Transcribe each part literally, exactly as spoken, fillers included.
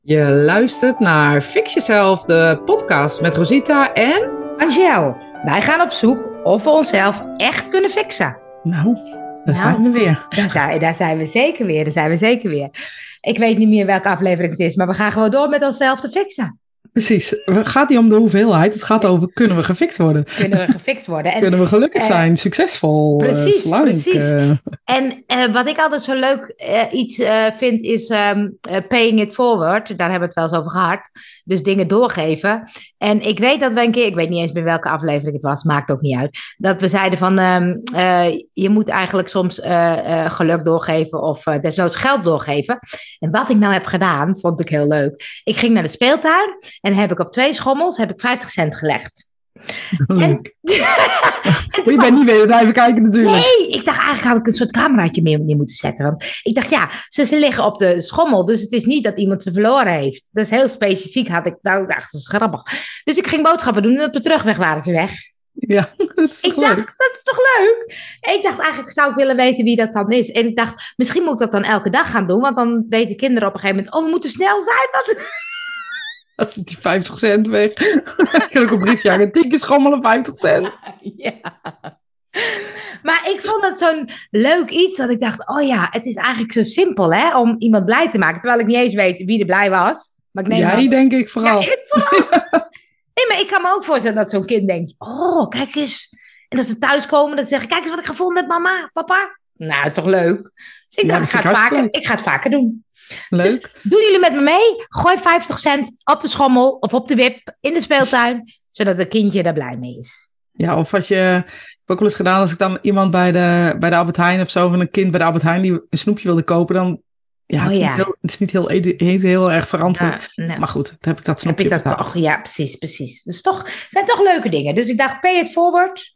Je luistert naar Fix Jezelf, de podcast met Rosita en... Angel, wij gaan op zoek of we onszelf echt kunnen fixen. Nou, daar Nou, zijn we weer. Daar zijn, daar zijn we zeker weer, daar zijn we zeker weer. Ik weet niet meer welke aflevering het is, maar we gaan gewoon door met onszelf te fixen. Precies. Het gaat niet om de hoeveelheid. Het gaat over, kunnen we gefixt worden? Kunnen we gefixt worden? En, kunnen we gelukkig eh, zijn, succesvol, precies, uh, slank? precies. Uh, En uh, wat ik altijd zo leuk uh, iets uh, vind, is um, uh, paying it forward. Daar hebben we het wel eens over gehad. Dus dingen doorgeven. En ik weet dat we een keer, ik weet niet eens bij welke aflevering het was, maakt ook niet uit. Dat we zeiden van, um, uh, je moet eigenlijk soms uh, uh, geluk doorgeven of uh, desnoods geld doorgeven. En wat ik nou heb gedaan, vond ik heel leuk. Ik ging naar de speeltuin en heb ik op twee schommels heb ik vijftig cent gelegd. leuk. En, je bent niet weer blijven kijken natuurlijk. Nee, ik dacht eigenlijk had ik een soort cameraatje meer neer moeten zetten. Want ik dacht, ja, ze, ze liggen op de schommel. Dus het is niet dat iemand ze verloren heeft. Dat is heel specifiek, had ik nou, dacht, dat is grappig. Dus ik ging boodschappen doen en op de terugweg waren ze weg. Ja, dat is toch ik leuk? dacht, dat is toch leuk? Ik dacht, eigenlijk zou ik willen weten wie dat dan is. En ik dacht, misschien moet ik dat dan elke dag gaan doen. Want dan weten kinderen op een gegeven moment, oh, we moeten snel zijn. Want... Als het die vijftig cent weg. Ik kan ook een briefje hangen. Tien keer schommelen, vijftig cent. Ja. Maar ik vond dat zo'n leuk iets dat ik dacht, oh ja, het is eigenlijk zo simpel hè, om iemand blij te maken. Terwijl ik niet eens weet wie er blij was. Maar ik neem Jij maar... denk ik vooral. Ja, ik vooral. Nee, maar ik kan me ook voorstellen dat zo'n kind denkt, oh, kijk eens. En als ze thuiskomen, dan zeggen, kijk eens wat ik gevonden heb, mama, papa. Nou, dat is toch leuk? Dus ik Ja, dacht, dat ik ga, vind het ik vaker, hartstikke ik ga het vaker doen. Leuk. Dus doen jullie met me mee? Gooi vijftig cent op de schommel of op de wip in de speeltuin, zodat het kindje er blij mee is. Ja, of als je... Ik heb ook wel eens gedaan, als ik dan iemand bij de, bij de Albert Heijn of zo, van een kind bij de Albert Heijn die een snoepje wilde kopen, dan... Ja, Oh, het, is ja. Heel, het is niet heel, heel, heel erg verantwoord. Nou, nou. Maar goed, dan heb ik dat Heb snoepje ik dat betaald. toch? Ja, precies, precies. Dus toch, het zijn toch leuke dingen. Dus ik dacht, pay it forward.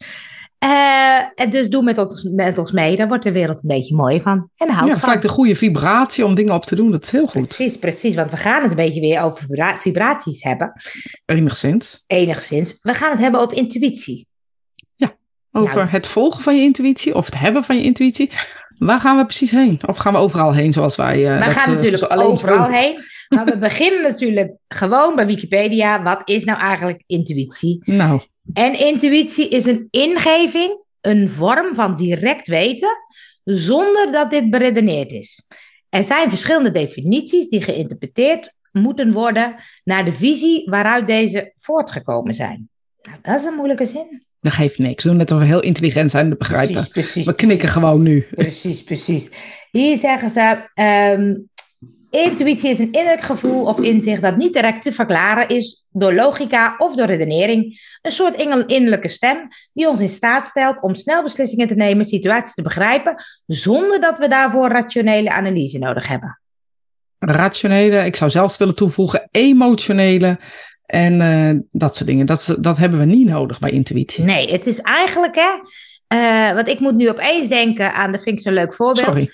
Uh, en dus doe met ons, met ons mee. Daar wordt de wereld een beetje mooi van. En hou Ja, ik van. gelijk de goede vibratie om dingen op te doen, dat is heel goed. Precies, precies. Want we gaan het een beetje weer over vibra- vibraties hebben. Enigszins. Enigszins. We gaan het hebben over intuïtie. Ja, over Nou. het volgen van je intuïtie of het hebben van je intuïtie. Waar gaan we precies heen? Of gaan we overal heen zoals wij... Uh, we dat, gaan uh, natuurlijk alleen overal spreken. heen. Maar we beginnen natuurlijk gewoon bij Wikipedia. Wat is nou eigenlijk intuïtie? Nou, En intuïtie is een ingeving, een vorm van direct weten, zonder dat dit beredeneerd is. Er zijn verschillende definities die geïnterpreteerd moeten worden naar de visie waaruit deze voortgekomen zijn. Nou, dat is een moeilijke zin. dat geeft niks. Doe net of we heel intelligent zijn, dat begrijpen. Precies, precies, we knikken precies. gewoon nu. Precies, precies. Hier zeggen ze, um, intuïtie is een innerlijk gevoel of inzicht dat niet direct te verklaren is door logica of door redenering. Een soort innerlijke stem die ons in staat stelt om snel beslissingen te nemen, situaties te begrijpen, zonder dat we daarvoor rationele analyse nodig hebben. Rationele, ik zou zelfs willen toevoegen, emotionele en uh, dat soort dingen. Dat, dat hebben we niet nodig bij intuïtie. Nee, het is eigenlijk, hè, uh, want ik moet nu opeens denken aan, dat vind ik zo'n leuk voorbeeld. Sorry.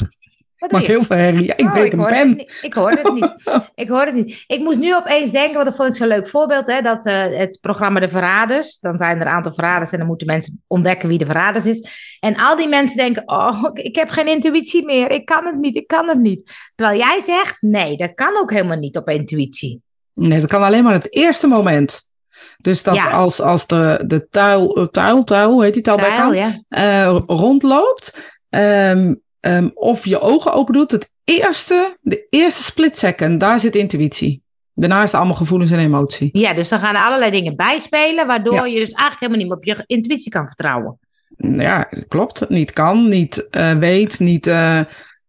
Wat Maak heel veel herrie. Ja, ik oh, breek ik een hoorde pen. het niet. Ik hoorde het niet. Ik hoorde het niet. Ik moest nu opeens denken, want dat vond ik zo'n leuk voorbeeld, hè, dat uh, het programma De Verraders, dan zijn er een aantal verraders en dan moeten mensen ontdekken wie de verraders is. En al die mensen denken, oh, ik heb geen intuïtie meer. Ik kan het niet, ik kan het niet. Terwijl jij zegt, nee, dat kan ook helemaal niet op intuïtie. Nee, dat kan alleen maar het eerste moment. Dus dat ja. als, als de, de tuil, tuil, tuil, heet die tuil, tuil bij kant, ja. uh, rondloopt, um, um, of je ogen open doet, het eerste, de eerste split second, daar zit intuïtie. Daarna is het allemaal gevoelens en emotie. Ja, dus dan gaan er allerlei dingen bijspelen, waardoor ja. je dus eigenlijk helemaal niet meer op je intuïtie kan vertrouwen. Ja, klopt. Niet kan, niet uh, weet, niet... Uh,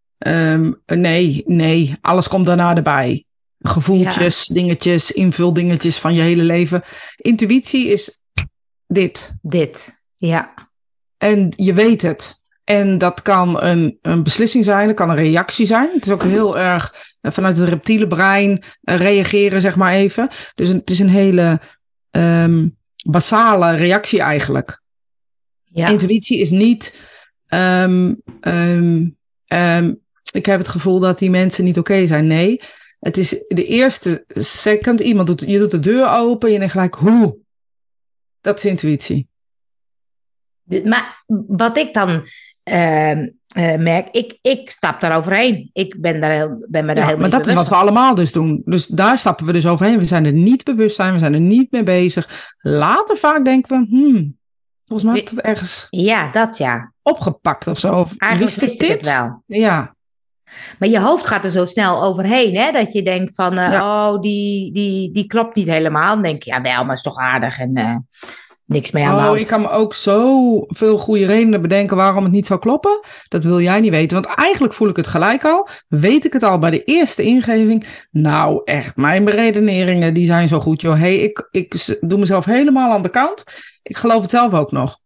um, nee, nee, alles komt daarna erbij. Gevoeltjes, ja. dingetjes, invuldingetjes van je hele leven. Intuïtie is dit. Dit, ja. En je weet het. En dat kan een, een beslissing zijn, dat kan een reactie zijn. Het is ook heel erg vanuit het reptiele brein uh, reageren, zeg maar even. Dus het is een hele um, basale reactie eigenlijk. Ja. Intuïtie is niet... Um, um, um, ik heb het gevoel dat die mensen niet oké okay zijn. Nee, het is de eerste second. Iemand doet, je doet de deur open. Je denkt gelijk, hoe? Dat is intuïtie. Maar wat ik dan uh, uh, merk, ik, ik stap daar overheen. Ik ben, daar heel, ben me daar ja, heel maar dat is wat we allemaal dus doen. Dus daar stappen we dus overheen. We zijn er niet bewust zijn, we zijn er niet mee bezig. Later vaak denken we, hmm, volgens mij heb ik het ergens ja, dat ja. opgepakt of zo. Of, eigenlijk wist wist ik het wel. Ja. Maar je hoofd gaat er zo snel overheen, hè? Dat je denkt van, uh, ja. oh, die, die, die klopt niet helemaal. Dan denk je, ja wel, maar is toch aardig en uh, niks mee aan de Oh, hand. ik kan me ook zo veel goede redenen bedenken waarom het niet zou kloppen. Dat wil jij niet weten. Want eigenlijk voel ik het gelijk al. Weet ik het al bij de eerste ingeving. Nou, echt, mijn beredeneringen die zijn zo goed, joh. Hey, ik, ik doe mezelf helemaal aan de kant. Ik geloof het zelf ook nog.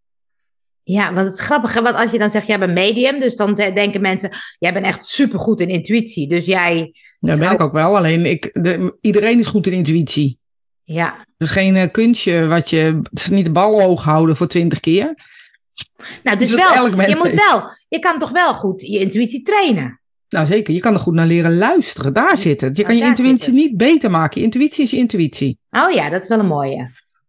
Ja, wat het grappige, want als je dan zegt, jij bent medium, dus dan denken mensen, jij bent echt supergoed in intuïtie. Dus jij... Ja, dat ben ik ook wel. Alleen, ik, de, iedereen is goed in intuïtie. Ja. Het is geen uh, kunstje wat je... Het is niet de bal hoog houden voor twintig keer. Nou, dus wel, je moet wel, je kan toch wel goed je intuïtie trainen? Nou, zeker. Je kan er goed naar leren luisteren. Daar zit het. Je kan nou, je intuïtie niet beter maken. Je intuïtie is je intuïtie. Oh ja, dat is wel een mooie.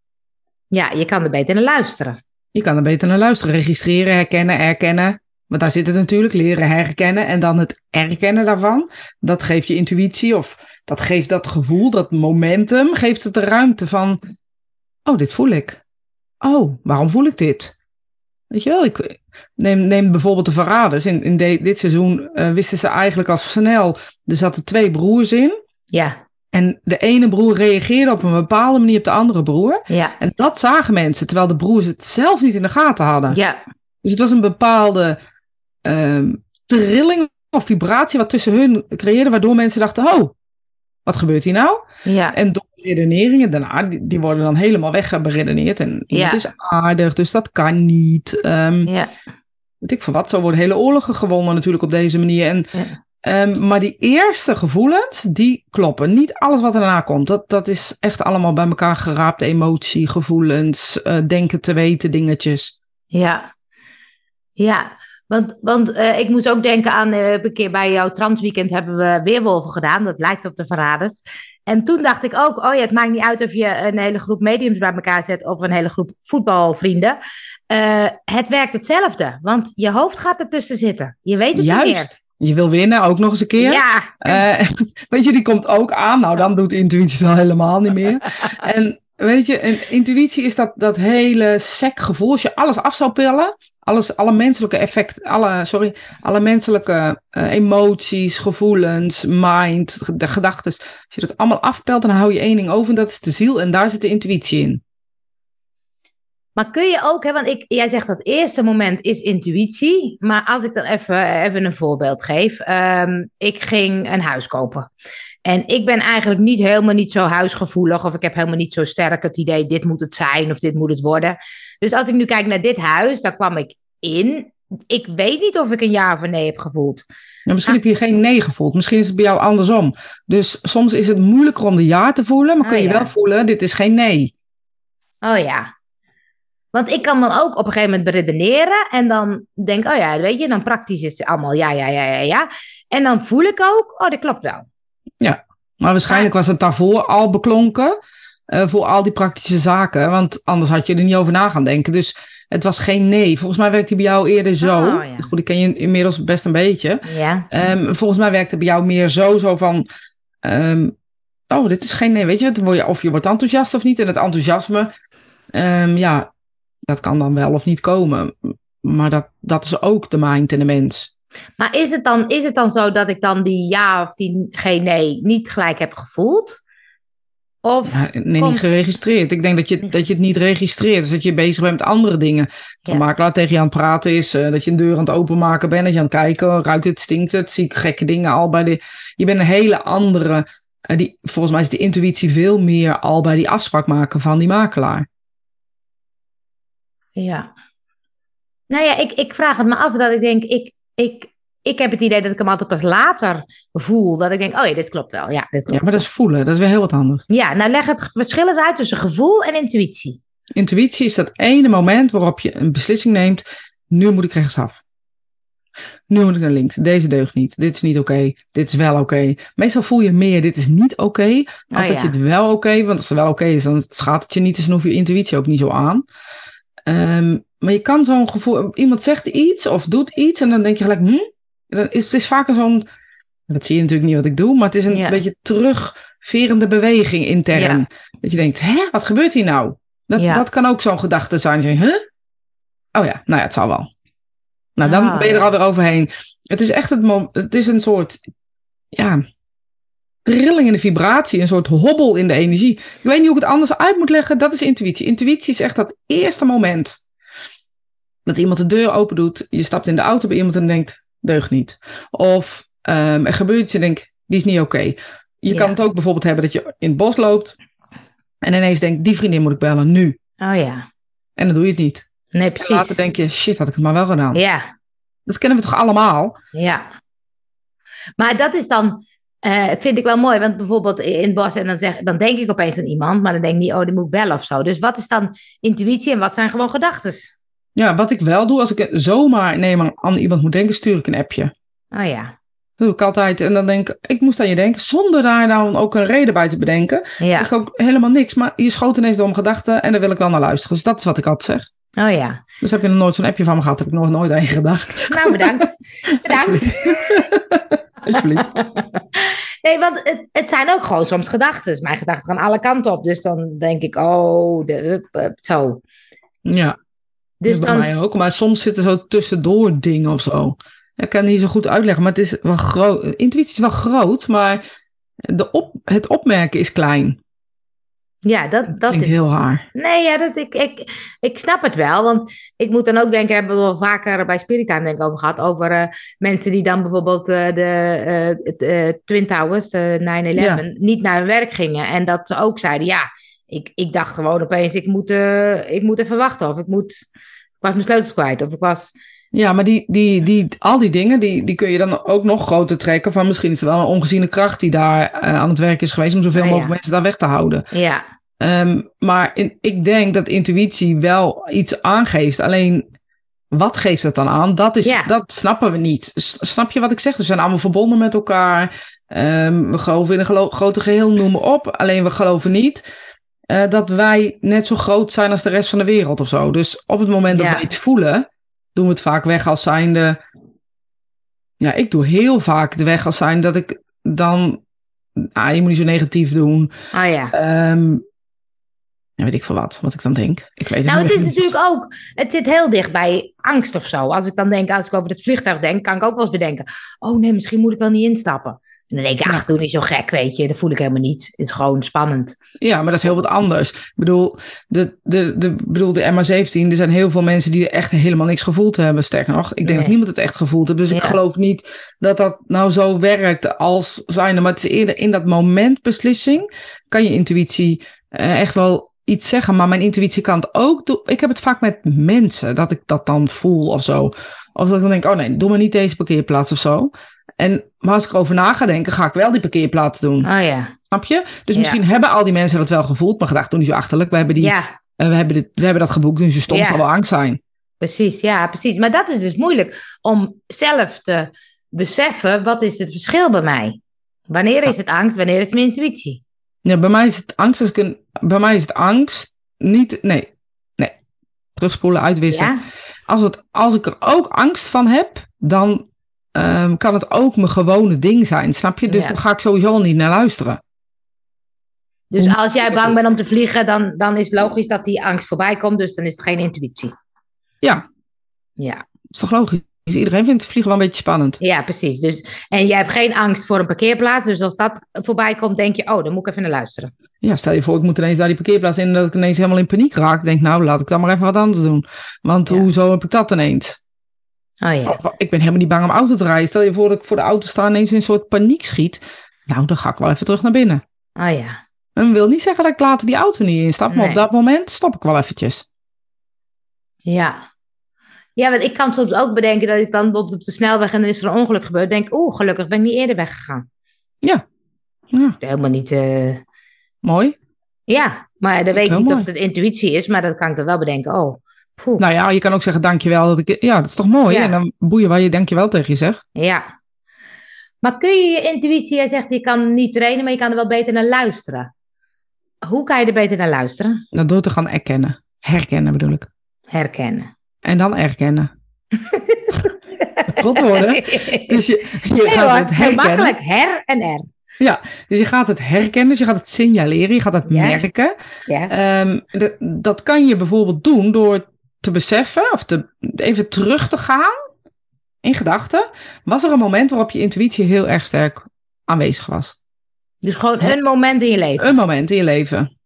Ja, je kan er beter naar luisteren. Je kan er beter naar luisteren. Registreren, herkennen, erkennen. Want daar zit het natuurlijk. Leren herkennen en dan het erkennen daarvan. Dat geeft je intuïtie of dat geeft dat gevoel, dat momentum. Geeft het de ruimte van, oh, dit voel ik. Oh, waarom voel ik dit? Weet je wel, ik neem, neem bijvoorbeeld de Verraders. In, in de, dit seizoen uh, wisten ze eigenlijk al snel. Er zaten twee broers in. Ja. En de ene broer reageerde op een bepaalde manier op de andere broer. Ja. En dat zagen mensen, terwijl de broers het zelf niet in de gaten hadden. Ja. Dus het was een bepaalde um, trilling of vibratie wat tussen hun creëerde, waardoor mensen dachten, oh, wat gebeurt hier nou? Ja. En door redeneringen daarna, die, die worden dan helemaal wegberedeneerd. En ja. het is aardig, dus dat kan niet. Um, ja. Weet ik van wat, zo worden hele oorlogen gewonnen natuurlijk op deze manier. En... Ja. Um, maar die eerste gevoelens, die kloppen. Niet alles wat erna komt. Dat, dat is echt allemaal bij elkaar geraapt. Emotie, gevoelens, uh, denken te weten, dingetjes. Ja, ja. Want, want uh, ik moest ook denken aan... Uh, een keer bij jouw transweekend hebben we Weerwolven gedaan. Dat lijkt op de Verraders. En toen dacht ik ook... Oh ja, het maakt niet uit of je een hele groep mediums bij elkaar zet... of een hele groep voetbalvrienden. Uh, het werkt hetzelfde. Want je hoofd gaat ertussen zitten. Je weet het Juist. niet meer. Je wil winnen, ook nog eens een keer. Ja. Uh, weet je, die komt ook aan. Nou, dan doet intuïtie dan helemaal niet meer. En weet je, en intuïtie is dat, dat hele sec gevoel. Als je alles af zou pillen, alles, alle menselijke effecten, alle, sorry, alle menselijke uh, emoties, gevoelens, mind, de gedachten. Als je dat allemaal afpelt, dan hou je één ding over en dat is de ziel. En daar zit de intuïtie in. Maar kun je ook, hè, want ik, jij zegt dat eerste moment is intuïtie. Maar als ik dan even, even een voorbeeld geef. Um, ik ging een huis kopen. En ik ben eigenlijk niet helemaal niet zo huisgevoelig. Of ik heb helemaal niet zo sterk het idee, dit moet het zijn of dit moet het worden. Dus als ik nu kijk naar dit huis, daar kwam ik in. Ik weet niet of ik een ja of een nee heb gevoeld. Ja, misschien ah. heb je geen nee gevoeld. Misschien is het bij jou andersom. Dus soms is het moeilijker om de ja te voelen. Maar kun je oh, ja. wel voelen, dit is geen nee. Oh ja. Want ik kan dan ook op een gegeven moment beredeneren. En dan denk oh ja, weet je, dan praktisch is het allemaal ja, ja, ja, ja, ja. En dan voel ik ook, oh, dat klopt wel. Ja, maar waarschijnlijk was het daarvoor al beklonken. Uh, voor al die praktische zaken. Want anders had je er niet over na gaan denken. Dus het was geen nee. Volgens mij werkte het bij jou eerder zo. Oh, ja. Goed, ik ken je inmiddels best een beetje. Ja. Um, volgens mij werkte het bij jou meer zo, zo van... Um, oh, dit is geen nee. Weet je, of je wordt enthousiast of niet. En het enthousiasme, um, ja... Dat kan dan wel of niet komen. Maar dat, dat is ook de mind in de mens. Maar is het, dan, is het dan zo dat ik dan die ja of die geen nee niet gelijk heb gevoeld? Of ja, nee, komt... niet geregistreerd. Ik denk dat je, dat je het niet registreert. Dus dat je bezig bent met andere dingen. De ja. makelaar tegen je aan het praten is. Uh, dat je een deur aan het openmaken bent. Dat je aan het kijken. Ruikt het, stinkt het. Zie ik gekke dingen al bij de... Je bent een hele andere... Uh, die, volgens mij is de intuïtie veel meer al bij die afspraak maken van die makelaar. Ja. Nou ja, ik, ik vraag het me af dat ik denk, ik, ik, ik heb het idee dat ik hem altijd pas later voel. Dat ik denk, oh ja, dit klopt wel. Ja, dit klopt ja maar dat is voelen. Dat is weer heel wat anders. Ja, nou leg het verschil eens uit tussen gevoel en intuïtie. Intuïtie is dat ene moment waarop je een beslissing neemt. Nu moet ik rechtsaf. Nu moet ik naar links. Deze deugt niet. Dit is niet oké. Okay. Dit is wel oké. Okay. Meestal voel je meer, dit is niet oké. Okay, als oh, dat ja. je het wel oké. Okay, want als het wel oké okay is, dan schaadt het je niet. Dus dan hoef je intuïtie ook niet zo aan. Um, maar je kan zo'n gevoel... Iemand zegt iets of doet iets en dan denk je gelijk... Hm? Dan is, het is vaker zo'n... Dat zie je natuurlijk niet wat ik doe, maar het is een Ja. beetje terugverende beweging intern. Ja. Dat je denkt, hè, wat gebeurt hier nou? Dat, Ja. dat kan ook zo'n gedachte zijn. Zeg, huh? Oh ja, nou ja, het zal wel. Nou, dan Ah, ben je er ja. alweer overheen. Het is echt het mom- het is een soort, ja, trilling in de vibratie, een soort hobbel in de energie. Ik weet niet hoe ik het anders uit moet leggen. Dat is intuïtie. Intuïtie is echt dat eerste moment dat iemand de deur open doet. Je stapt in de auto bij iemand en denkt, deugt niet. Of um, er gebeurt iets en denkt, die is niet oké. Okay. Je Ja. kan het ook bijvoorbeeld hebben dat je in het bos loopt en ineens denkt, die vriendin moet ik bellen, nu. Oh ja. En dan doe je het niet. Nee, En precies. later denk je, shit, had ik het maar wel gedaan. Ja. Dat kennen we toch allemaal? Ja. Maar dat is dan, uh, vind ik wel mooi, want bijvoorbeeld in het bos, en dan, zeg, dan denk ik opeens aan iemand, maar dan denk ik niet, oh, die moet ik bellen of zo. Dus wat is dan intuïtie en wat zijn gewoon gedachten? Ja, wat ik wel doe, als ik zomaar nee, maar aan iemand moet denken, stuur ik een appje. Oh ja. Dat doe ik altijd. En dan denk ik, ik moest aan je denken, zonder daar dan ook een reden bij te bedenken. Ja. Zeg ook helemaal niks, maar je schoot ineens door mijn gedachten en daar wil ik wel naar luisteren. Dus dat is wat ik altijd zeg. Oh ja. Dus heb je nog nooit zo'n appje van me gehad, heb ik nog nooit aan je gedacht. Nou, bedankt. Bedankt. Alsjeblieft. Nee, want het, het zijn ook gewoon soms gedachten. Mijn gedachten gaan alle kanten op. Dus dan denk ik, oh, de, up, up, zo. Ja, Dus bij dan, mij ook. Maar soms zitten zo tussendoor dingen of zo. Ik kan het niet zo goed uitleggen, maar het is wel groot. Intuïtie is wel groot, maar de op, het opmerken is klein. ja, dat, dat is heel raar. Nee, ja, dat, ik, ik, ik snap het wel. Want ik moet dan ook denken, hebben we wel vaker bij Spirit Time denk ik over gehad, over uh, mensen die dan bijvoorbeeld uh, de uh, uh, Twin Towers, de nine eleven, ja. niet naar hun werk gingen. En dat ze ook zeiden, ja, ik, ik dacht gewoon opeens, ik moet, uh, ik moet even wachten. Of ik moet, ik was mijn sleutels kwijt. Of ik was... Ja, maar die, die, die, al die dingen, die, die kun je dan ook nog groter trekken. Van misschien is er wel een ongeziene kracht die daar uh, aan het werk is geweest om zoveel oh, mogelijk ja. mensen daar weg te houden. Ja. Um, maar in, ik denk dat intuïtie wel iets aangeeft. Alleen, wat geeft het dan aan? Dat, is, ja. dat snappen we niet. S- snap je wat ik zeg? Dus we zijn allemaal verbonden met elkaar. Um, we geloven in een gelo- grote geheel, noem maar op. Alleen we geloven niet uh, dat wij net zo groot zijn als de rest van de wereld of zo. Dus op het moment dat ja. we iets voelen, doen we het vaak weg als zijnde... Ja, ik doe heel vaak de weg als zijnde dat ik dan... Ah, je moet niet zo negatief doen. Ah ja. Um, Ja, weet ik veel wat, wat ik dan denk. Ik weet het nou, het is niet. natuurlijk ook... Het zit heel dicht bij angst of zo. Als ik dan denk, als ik over het vliegtuig denk, kan ik ook wel eens bedenken. Oh nee, misschien moet ik wel niet instappen. En dan denk ik, ach, ja. doe niet zo gek, weet je. Dat voel ik helemaal niet. Het is gewoon spannend. Ja, maar dat is heel wat anders. Ik bedoel, de, de, de, bedoel, de M H zeventien, er zijn heel veel mensen die er echt helemaal niks gevoeld hebben. Sterker nog, ik denk nee. dat niemand het echt gevoeld heeft. Dus ja. ik geloof niet dat dat nou zo werkt als zijnde. Maar het is eerder in dat moment beslissing kan je intuïtie uh, echt wel... iets zeggen, maar mijn intuïtie kan het ook doen. Ik heb het vaak met mensen, dat ik dat dan voel of zo. Of dat ik dan denk, oh nee, doe maar niet deze parkeerplaats of zo. En, maar als ik erover na ga denken, ga ik wel die parkeerplaats doen. Oh ja. Snap je? Dus ja. misschien hebben al die mensen dat wel gevoeld, maar gedacht, doe niet zo achterlijk. We hebben, die, ja. uh, we hebben, dit, we hebben dat geboekt, dus je stom ja. zal wel angst zijn. Precies, ja, precies. Maar dat is dus moeilijk om zelf te beseffen, wat is het verschil bij mij? Wanneer is het angst, wanneer is het mijn intuïtie? Ja, bij mij is het angst, als ik een, bij mij is het angst niet, nee, nee, terugspoelen, uitwissen. Ja? Als, het, als ik er ook angst van heb, dan um, kan het ook mijn gewone ding zijn, snap je? Dus ja. dan ga ik sowieso al niet naar luisteren. Dus als jij bang bent om te vliegen, dan, dan is het logisch dat die angst voorbij komt, dus dan is het geen intuïtie. Ja. Ja. Dat is toch logisch? Iedereen vindt vliegen wel een beetje spannend. Ja, precies. Dus, en jij hebt geen angst voor een parkeerplaats. Dus als dat voorbij komt, denk je, oh, dan moet ik even naar luisteren. Ja, stel je voor, ik moet ineens daar die parkeerplaats in... en dat ik ineens helemaal in paniek raak. Ik denk, nou, laat ik dan maar even wat anders doen. Want ja. hoezo heb ik dat ineens? Oh ja. Of, ik ben helemaal niet bang om auto te rijden. Stel je voor dat ik voor de auto sta en ineens in een soort paniek schiet. Nou, dan ga ik wel even terug naar binnen. Oh ja. En wil niet zeggen dat ik later die auto niet instap. Maar nee. op dat moment stop ik wel eventjes. Ja. Ja, want ik kan soms ook bedenken dat ik dan op de snelweg en dan is er een ongeluk gebeurd. Denk, oeh, gelukkig ben ik niet eerder weggegaan. Ja. ja. Helemaal niet... Uh... Mooi. Ja, maar dan weet ik Heel niet mooi. of het intuïtie is, maar dat kan ik dan wel bedenken. Oh, poeh. Nou ja, je kan ook zeggen dankjewel. Dat ik, ja, dat is toch mooi? Ja. En dan boeien waar je dankjewel tegen je zegt. Ja. Maar kun je je intuïtie, jij zegt je kan niet trainen, maar je kan er wel beter naar luisteren. Hoe kan je er beter naar luisteren? Nou, door te gaan erkennen. Herkennen bedoel ik. Herkennen. En dan erkennen. Klopt worden. Dus je, je nee, gaat hoor, het heel herkennen. makkelijk. Her en er. Ja, dus je gaat het herkennen, dus je gaat het signaleren, je gaat het Ja. merken. Ja. Um, de, dat kan je bijvoorbeeld doen door te beseffen of te, even terug te gaan in gedachten. Was er een moment waarop je intuïtie heel erg sterk aanwezig was? Dus gewoon een moment in je leven. Een moment in je leven.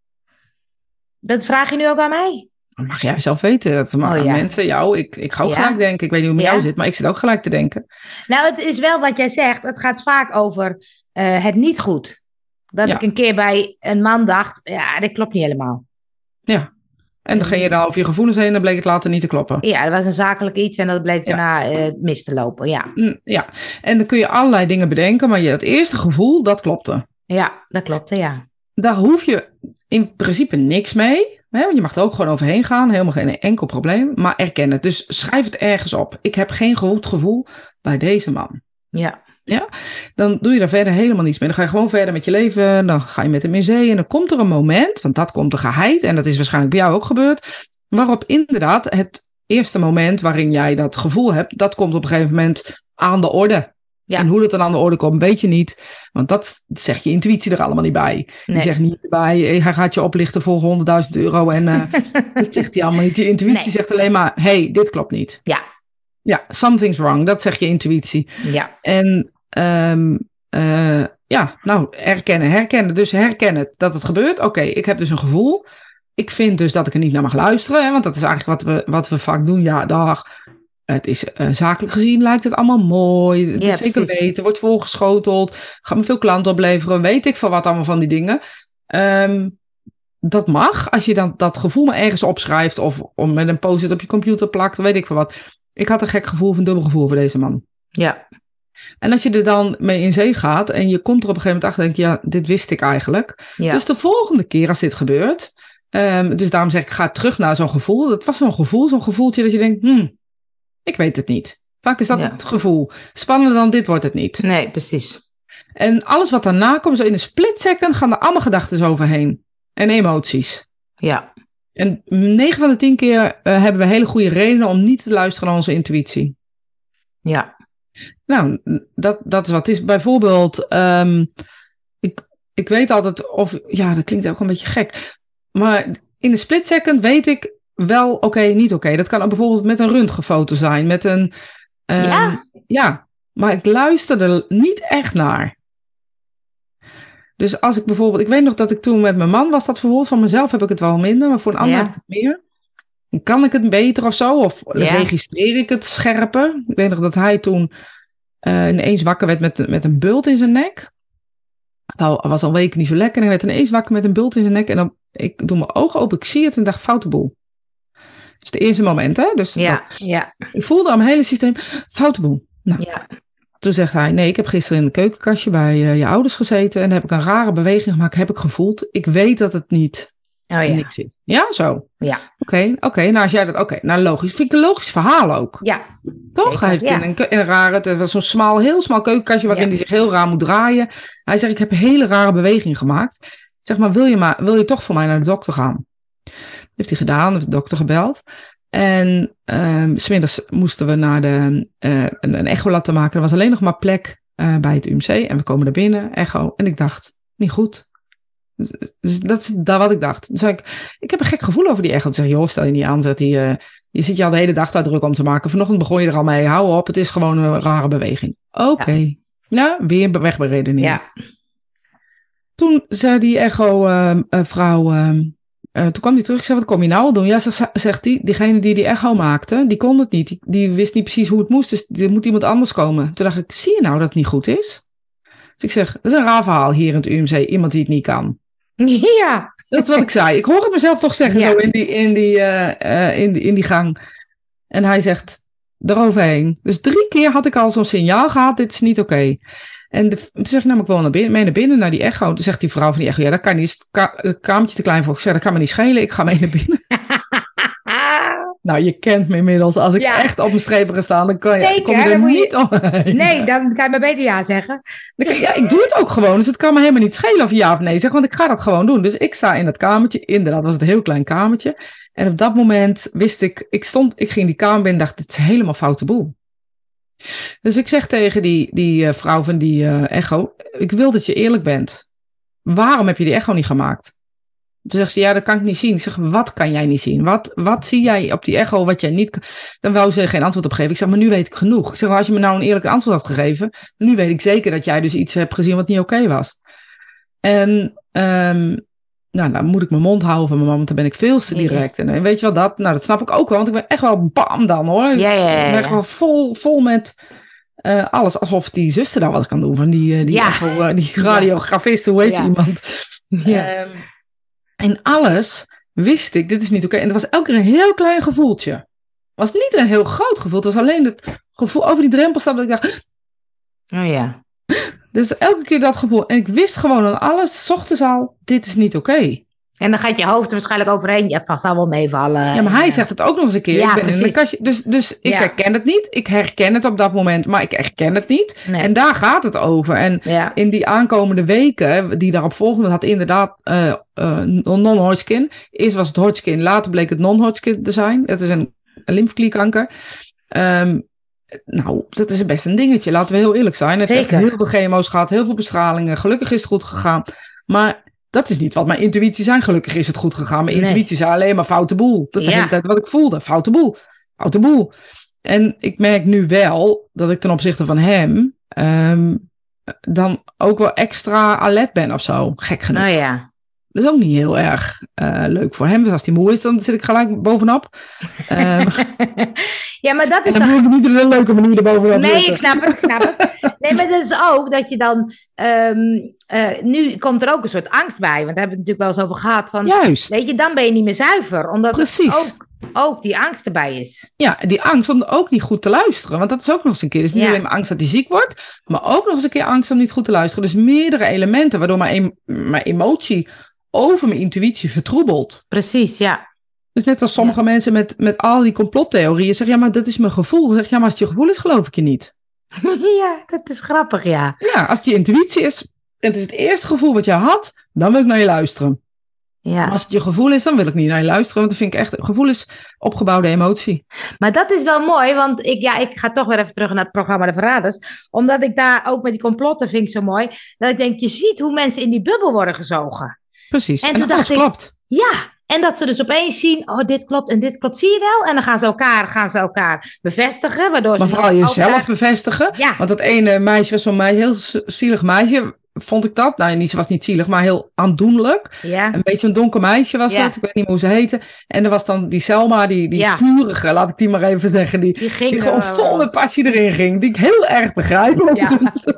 Dat vraag je nu ook aan mij? Dat mag jij zelf weten. Dat mag Oh, ja. mensen, jou, ik, ik ga ook Ja. gelijk denken. Ik weet niet hoe het met Ja. jou zit, maar ik zit ook gelijk te denken. Nou, het is wel wat jij zegt. Het gaat vaak over uh, het niet goed. Dat Ja. ik een keer bij een man dacht, ja, dit klopt niet helemaal. Ja. En dan ging je dan over je gevoelens heen en dan bleek het later niet te kloppen. Ja, dat was een zakelijk iets en dat bleek Ja. daarna uh, mis te lopen, ja. Mm, ja, en dan kun je allerlei dingen bedenken, maar je, het eerste gevoel, dat klopte. Ja, dat klopte, ja. Daar hoef je in principe niks mee. Hè? Want je mag er ook gewoon overheen gaan, helemaal geen enkel probleem. Maar erken het. Dus schrijf het ergens op. Ik heb geen goed gevoel bij deze man. Ja. Ja? Dan doe je daar verder helemaal niets mee. Dan ga je gewoon verder met je leven. Dan ga je met hem in zee. En dan komt er een moment, want dat komt er geheid. En dat is waarschijnlijk bij jou ook gebeurd. Waarop inderdaad het eerste moment waarin jij dat gevoel hebt, dat komt op een gegeven moment aan de orde. Ja. En hoe dat dan aan de orde komt, weet je niet. Want dat zegt je intuïtie er allemaal niet bij. Nee. Die zegt niet bij, hij gaat je oplichten voor honderdduizend euro. En uh, dat zegt hij allemaal niet. Je intuïtie nee. zegt alleen maar, hey, dit klopt niet. Ja. Ja, something's wrong. Dat zegt je intuïtie. Ja. En um, uh, ja, nou, herkennen, herkennen. Dus herkennen dat het gebeurt. Oké, okay, ik heb dus een gevoel. Ik vind dus dat ik er niet naar mag luisteren. Hè, want dat is eigenlijk wat we, wat we vaak doen. Ja, dag. Het is uh, zakelijk gezien lijkt het allemaal mooi. Het ja, is zeker weten, wordt voorgeschoteld. Gaat me veel klanten opleveren. Weet ik veel wat allemaal van die dingen. Um, dat mag. Als je dan dat gevoel maar ergens opschrijft. Of om met een post-it op je computer plakt. Weet ik veel wat. Ik had een gek gevoel of een dubbel gevoel voor deze man. Ja. En als je er dan mee in zee gaat. En je komt er op een gegeven moment achter. Denk je, ja, dit wist ik eigenlijk. Ja. Dus de volgende keer als dit gebeurt. Um, dus daarom zeg ik, ga terug naar zo'n gevoel. Dat was zo'n gevoel. Zo'n gevoeltje dat je denkt, hmm. Ik weet het niet. Vaak is dat ja. het gevoel. Spannender dan dit wordt het niet. Nee, precies. En alles wat daarna komt, zo in een split second, gaan er allemaal gedachten overheen. En emoties. Ja. En negen van de tien keer uh, hebben we hele goede redenen om niet te luisteren naar onze intuïtie. Ja. Nou, dat, dat is wat het is. Bijvoorbeeld, um, ik, ik weet altijd of... Ja, dat klinkt ook een beetje gek. Maar in een split second weet ik... Wel oké, okay, niet oké. Okay. Dat kan bijvoorbeeld met een röntgenfoto zijn. Met een... Um, ja? Ja, maar ik luister er niet echt naar. Dus als ik bijvoorbeeld... Ik weet nog dat ik toen met mijn man was dat bijvoorbeeld. Van mezelf heb ik het wel minder, maar voor een ander ja. heb ik het meer. Kan ik het beter of zo? Of ja. registreer ik het scherper? Ik weet nog dat hij toen uh, ineens wakker werd met, met een bult in zijn nek. Het was al weken niet zo lekker. En hij werd ineens wakker met een bult in zijn nek. En dan, ik doe mijn ogen open, ik zie het en dacht, foute boel. Dat is het eerste moment, hè? Dus ja, dat, ja. Ik voelde aan mijn hele systeem, foute boel. Nou, ja. Toen zegt hij, nee, ik heb gisteren in het keukenkastje bij uh, je ouders gezeten en heb ik een rare beweging gemaakt, heb ik gevoeld. Ik weet dat het niet oh, ja. niks is. Ja, zo? Ja. Oké, okay, oké. Okay, nou als jij dat, oké, okay, nou logisch. Vind ik een logisch verhaal ook. Ja. Toch? Zeker, hij heeft ja. in een, in een rare, het was zo'n smal, heel smal keukenkastje waarin ja. hij zich heel raar moet draaien. Hij zegt, ik heb een hele rare beweging gemaakt. Zeg maar, wil je maar, wil je toch voor mij naar de dokter gaan? Dat heeft hij gedaan, heeft de dokter gebeld. En um, 's middags moesten we naar de, uh, een, een echo laten maken. Er was alleen nog maar plek uh, bij het U M C. En we komen er binnen, echo. En ik dacht, niet goed. Dus dat is daar wat ik dacht. Toen zei ik, ik heb een gek gevoel over die echo. Toen zeg ik, joh, stel je niet aan. Zegt hij, uh, je zit je al de hele dag daar druk om te maken. Vanochtend begon je er al mee. Hou op, het is gewoon een rare beweging. Oké. Okay. Ja. ja, weer wegberedeneren. Ja. Toen zei die echo-vrouw... Uh, uh, Uh, toen kwam hij terug, ik zei, wat kom je nou al doen? Ja, zegt hij, diegene die die echo maakte, die kon het niet. Die, die wist niet precies hoe het moest, dus er moet iemand anders komen. Toen dacht ik, zie je nou dat het niet goed is? Dus ik zeg, dat is een raar verhaal hier in het U M C, iemand die het niet kan. Ja. Dat is wat ik zei. Ik hoor het mezelf toch zeggen, ja. zo in die, in, die, uh, uh, in, die, in die gang. En hij zegt, eroverheen. Dus drie keer had ik al zo'n signaal gehad, dit is niet oké. Okay. En de, toen zeg ik namelijk wel naar binnen, mee naar binnen, naar die echo. Toen zegt die vrouw van die echo, ja, dat kan niet, het ka- kamertje te klein voor. Ik zeg, dat kan me niet schelen, ik ga mee naar binnen. Nou, je kent me inmiddels. Als ik Ja. echt op mijn strepen ga staan, dan kan je, Zeker, kom je er dan moet je- niet omheen. Nee, dan kan je maar beter ja zeggen. Dan kan- Ja, ik doe het ook gewoon. Dus het kan me helemaal niet schelen of je ja of nee zegt. Want ik ga dat gewoon doen. Dus ik sta in dat kamertje. Inderdaad, was het een heel klein kamertje. En op dat moment wist ik... Ik stond, ik ging die kamer binnen en dacht, dit is helemaal foute boel. Dus ik zeg tegen die, die uh, vrouw van die uh, echo... Ik wil dat je eerlijk bent. Waarom heb je die echo niet gemaakt? Toen zegt ze, ja, dat kan ik niet zien. Ik zeg, wat kan jij niet zien? Wat, wat zie jij op die echo wat jij niet kan? Dan wou ze geen antwoord op geven. Ik zeg, maar nu weet ik genoeg. Ik zeg, als je me nou een eerlijk antwoord had gegeven... nu weet ik zeker dat jij dus iets hebt gezien wat niet oké was. En um, nou, dan moet ik mijn mond houden van mijn man, want dan ben ik veel te direct. En, en weet je wel, dat, nou, dat snap ik ook wel, want ik ben echt wel bam dan, hoor. Ja, ja, ja. Ik ben echt wel vol, vol met uh, alles, alsof die zuster daar wat kan doen. Van die, uh, die, Ja. echo, uh, die radiografist, hoe heet Ja. iemand? Ja. Um, en alles wist ik, dit is niet oké. En er was elke keer een heel klein gevoeltje. Het was niet een heel groot gevoel, het was alleen het gevoel over die drempel stappen dat ik dacht... Oh ja. Dus elke keer dat gevoel. En ik wist gewoon aan alles, 's ochtends al, dit is niet oké. Okay. En dan gaat je hoofd er waarschijnlijk overheen. Ja, vast zal wel meevallen. Ja, maar hij zegt het ook nog eens een keer. Ja, ik ben precies. in een kastje, dus dus ik Ja. herken het niet. Ik herken het op dat moment, maar ik herken het niet. Nee. En daar gaat het over. En Ja. in die aankomende weken, die daarop volgden, had inderdaad uh, uh, non-Hodgkin. Eerst was het Hodgkin, later bleek het non-Hodgkin te zijn. Het is een, een lymfeklierkanker. Um, Nou, dat is best een dingetje. Laten we heel eerlijk zijn. Het heeft Zeker. heel veel chemo's gehad, heel veel bestralingen. Gelukkig is het goed gegaan. Maar dat is niet wat mijn intuïtie zijn. Gelukkig is het goed gegaan. Mijn Nee. intuïtie zei alleen maar foute boel. Dat is de Ja. hele tijd wat ik voelde. Foute boel. Foute boel. En ik merk nu wel dat ik ten opzichte van hem um, dan ook wel extra alert ben of zo. Gek genoeg. Nou ja. Dat is ook niet heel erg uh, leuk voor hem. Dus als hij moe is, dan zit ik gelijk bovenop. Um, Ja, maar dat en is dan toch... moet ik niet op een leuke manier erbovenop Nee, zitten. ik snap het, ik snap het. Nee, maar dat is ook dat je dan... Um, uh, nu komt er ook een soort angst bij. Want daar hebben we het natuurlijk wel eens over gehad. Van, Juist. weet je, dan ben je niet meer zuiver. Omdat Precies. er ook, ook die angst erbij is. Ja, die angst om ook niet goed te luisteren. Want dat is ook nog eens een keer. Het is niet Ja. alleen maar angst dat hij ziek wordt. Maar ook nog eens een keer angst om niet goed te luisteren. Dus meerdere elementen. Waardoor mijn, em- mijn emotie over mijn intuïtie vertroebelt. Precies, ja. Dus net als sommige Ja. mensen met, met al die complottheorieën zeggen... ja, maar dat is mijn gevoel. Dan zeg je, ja, maar als het je gevoel is, geloof ik je niet. Ja, dat is grappig, ja. Ja, als het je intuïtie is... en het is het eerste gevoel wat je had... dan wil ik naar je luisteren. Ja. Maar als het je gevoel is, dan wil ik niet naar je luisteren. Want dan vind ik echt... gevoel is opgebouwde emotie. Maar dat is wel mooi, want ik, ja, ik ga toch weer even terug naar het programma De Verraders. Omdat ik daar ook met die complotten vind ik zo mooi. Dat ik denk, je ziet hoe mensen in die bubbel worden gezogen. Precies. En En, toen alles dacht ik- klopt. Ja, en dat ze dus opeens zien, oh, dit klopt en dit klopt, zie je wel? En dan gaan ze elkaar, gaan ze elkaar bevestigen, waardoor Maar ze... vooral nog jezelf overtuigd- bevestigen. Ja, Want dat ene meisje was zo'n meisje, heel z- zielig meisje, vond ik dat. Nou, niet, ze was niet zielig, maar heel aandoenlijk. ja, Een beetje een donker meisje was Ja. dat. Ik weet niet meer hoe ze heette. En er was dan die Selma, die, die Ja. vurige, laat ik die maar even zeggen. Die, die ging die gewoon er- vol met passie erin ging. Die ik heel erg begrijp. Ja.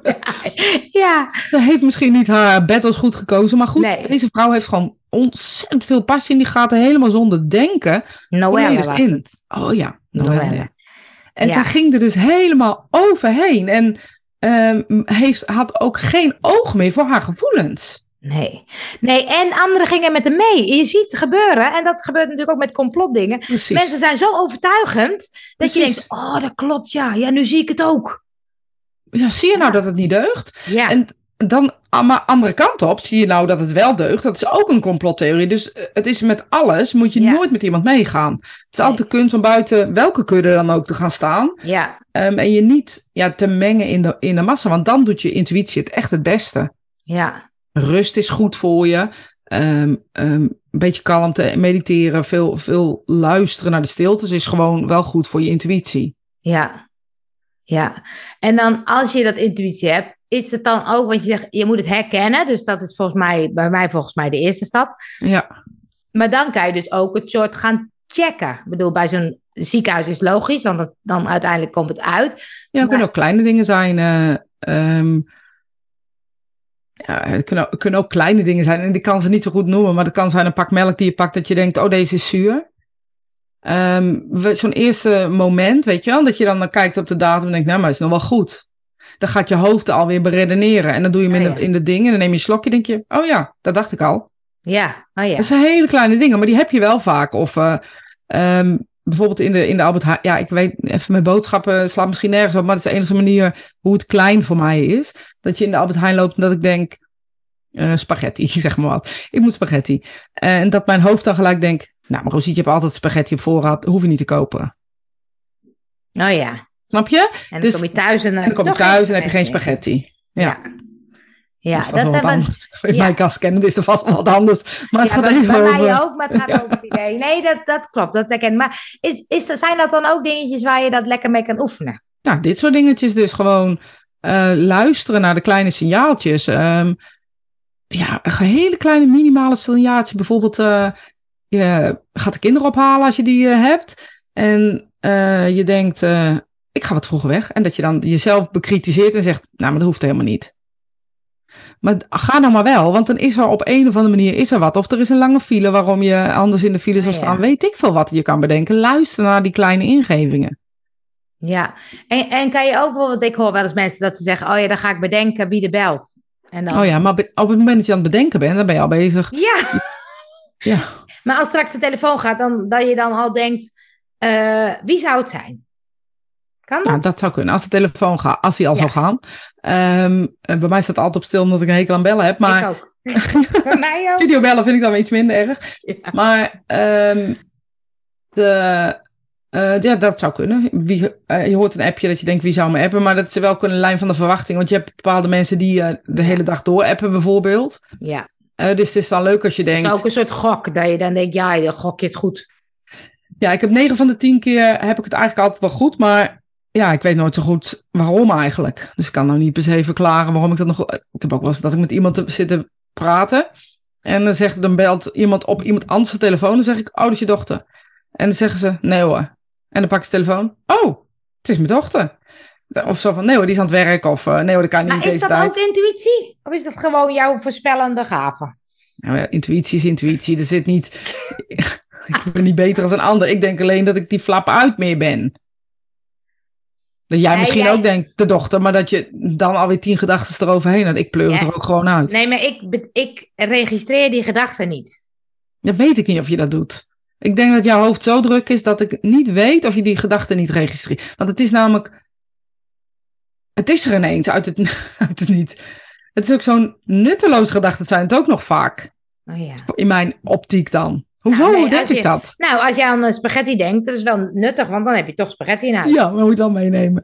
Ja, Ze heeft misschien niet haar battles goed gekozen. Maar goed, Nee. deze vrouw heeft gewoon ontzettend veel passie. En die gaat er helemaal zonder denken Noelle volledig was in. het. Oh ja, Noelle. Noelle. En Ja. zij ging er dus helemaal overheen. En um, heeft, had ook geen oog meer voor haar gevoelens. Nee. Nee, en anderen gingen met hem mee. Je ziet het gebeuren, en dat gebeurt natuurlijk ook met complotdingen. Precies. Mensen zijn zo overtuigend, dat je Precies. denkt, oh, dat klopt, ja. Ja, nu zie ik het ook. Ja, zie je nou Ja. dat het niet deugt? Ja, En dan, aan de andere kant op, zie je nou dat het wel deugt. Dat is ook een complottheorie. Dus uh, het is met alles, moet je Ja. nooit met iemand meegaan. Het is Nee. altijd de kunst om buiten welke kudde dan ook te gaan staan. ja, Um, en je niet ja, te mengen in de, in de massa. Want dan doet je intuïtie het echt het beste. ja. Rust is goed voor je. Um, um, een beetje kalmte, mediteren, veel, veel luisteren naar de stiltes is gewoon wel goed voor je intuïtie. Ja, ja. En dan als je dat intuïtie hebt, is het dan ook, want je zegt, je moet het herkennen. Dus dat is volgens mij, bij mij volgens mij de eerste stap. Ja, Maar dan kan je dus ook het soort gaan checken. Ik bedoel, bij zo'n ziekenhuis is het logisch, want dat, dan uiteindelijk komt het uit. ja het Maar- kunnen ook kleine dingen zijn. Uh, um, ja, het kunnen, het kunnen ook kleine dingen zijn. En die kan ze niet zo goed noemen. Maar het kan zijn een pak melk die je pakt dat je denkt, oh, deze is zuur. Um, we- zo'n eerste moment, weet je wel, dat je dan, dan kijkt op de datum en denkt, nou, maar het is nog wel goed. Dan gaat je hoofd alweer beredeneren. En dan doe je hem Oh, in, de, ja. in de dingen. En dan neem je een slokje en denk je, oh ja, dat dacht ik al. Ja, oh ja. Dat zijn hele kleine dingen, maar die heb je wel vaak. Of uh, um, bijvoorbeeld in de, in de Albert Heijn, ja, ik weet even mijn boodschappen slaat misschien nergens op, maar dat is de enige manier hoe het klein voor mij is. Dat je in de Albert Heijn loopt en dat ik denk, uh, spaghetti, zeg maar wat. Ik moet spaghetti. Uh, en dat mijn hoofd dan gelijk denkt, nou, maar Rosiet, je hebt altijd spaghetti op voorraad, hoef je niet te kopen. Oh ja. Snap je? En dan dus, kom je thuis en dan, en dan kom je thuis en heb je geen spaghetti. Ja. Ja. Ja, dat, dat zijn we. In ja. mijn kast kennen, dus er vast wel wat anders. Maar het ja, gaat bij, even bij over... mij ook, maar het gaat ja. over het idee. Nee, dat, dat klopt, dat herken ik. Maar is, is, zijn dat dan ook dingetjes waar je dat lekker mee kan oefenen? Nou, dit soort dingetjes dus gewoon uh, luisteren naar de kleine signaaltjes. Um, ja, een hele kleine minimale signaaltje. Bijvoorbeeld, uh, je gaat de kinderen ophalen als je die uh, hebt. En uh, je denkt, uh, ik ga wat vroeger weg. En dat je dan jezelf bekritiseert en zegt, nou, maar dat hoeft helemaal niet. Maar ga nou maar wel, want dan is er op een of andere manier is er wat. Of er is een lange file waarom je anders in de file zou staan. Ja. Weet ik veel wat je kan bedenken. Luister naar die kleine ingevingen. Ja, en, en kan je ook bijvoorbeeld, ik hoor wel eens mensen dat ze zeggen, oh ja, dan ga ik bedenken wie er belt. En dan... Oh ja, maar op het moment dat je aan het bedenken bent, dan ben je al bezig. Ja. Ja. Maar als straks de telefoon gaat, dan, dat je dan al denkt, uh, wie zou het zijn? Kan dat? Nou, dat zou kunnen. Als de telefoon gaat, als die al ja. zou gaan. Um, bij mij staat het altijd op stil omdat ik een hekel aan bellen heb. Maar... Ik ook. Bij mij ook. Videobellen vind ik dan iets minder erg. Ja. Maar um, de, uh, ja, dat zou kunnen. Wie, uh, je hoort een appje dat je denkt, wie zou me appen? Maar dat is wel een lijn van de verwachting. Want je hebt bepaalde mensen die uh, de hele dag door appen bijvoorbeeld. Ja. Uh, dus het is dan leuk als je denkt... Het is ook een soort gok. Dat je dan denkt, ja, dan gok je het goed. Ja, ik heb negen van de tien keer heb ik het eigenlijk altijd wel goed. Maar ja, ik weet nooit zo goed waarom eigenlijk. Dus ik kan nou niet per se verklaren waarom ik dat nog... Ik heb ook wel eens dat ik met iemand zit te praten. En dan, zegt, dan belt iemand op iemand anders de telefoon. Dan zeg ik, oh, dat is je dochter. En dan zeggen ze, nee hoor. En dan pak ik de telefoon. Oh, het is mijn dochter. Of zo van, nee hoor, die is aan het werk. Of nee hoor, dat kan niet maar in deze tijd. Maar is dat ook intuïtie? Of is dat gewoon jouw voorspellende gave? Nou ja, intuïtie is intuïtie. Er zit niet... ik ben niet beter als een ander. Ik denk alleen dat ik die flap uit meer ben. Dat jij nee, misschien jij... ook denkt, de dochter, maar dat je dan alweer tien gedachten eroverheen had. Ik pleur het ja. er ook gewoon uit. Nee, maar ik, ik registreer die gedachten niet. Dat weet ik niet of je dat doet. Ik denk dat jouw hoofd zo druk is dat ik niet weet of je die gedachten niet registreert. Want het is namelijk... Het is er ineens uit het, uit het niet. Het is ook zo'n nutteloos gedachte zijn het ook nog vaak. Oh ja. In mijn optiek dan. Hoezo? Nou, nee, Hoe denk je, ik dat? Nou, als je aan spaghetti denkt, dat is wel nuttig, want dan heb je toch spaghetti in huis. Ja, maar moet je dan meenemen.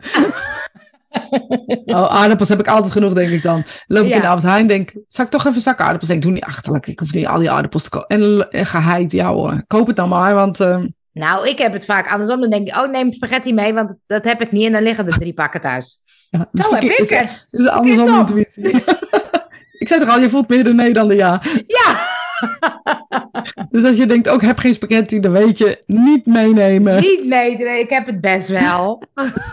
oh, aardappels heb ik altijd genoeg, denk ik dan. Loop ik ja. in de Albert Heijn, denk zal ik toch even zakken aardappels? Denk, doe niet achterlijk, ik hoef niet al die aardappels te kopen. En, en geheid, ja hoor, koop het dan maar, want... Uh... Nou, ik heb het vaak andersom. Dan denk ik, oh, neem spaghetti mee, want dat heb ik niet. En dan liggen er drie pakken thuis. Ja, Zo heb ik het. Dat is andersom intuïtie. Ik zei toch al, je voelt meer de nee dan de ja. Ja. Dus als je denkt, ook oh, heb geen spaghetti, dan weet je, niet meenemen. Niet meenemen, ik heb het best wel.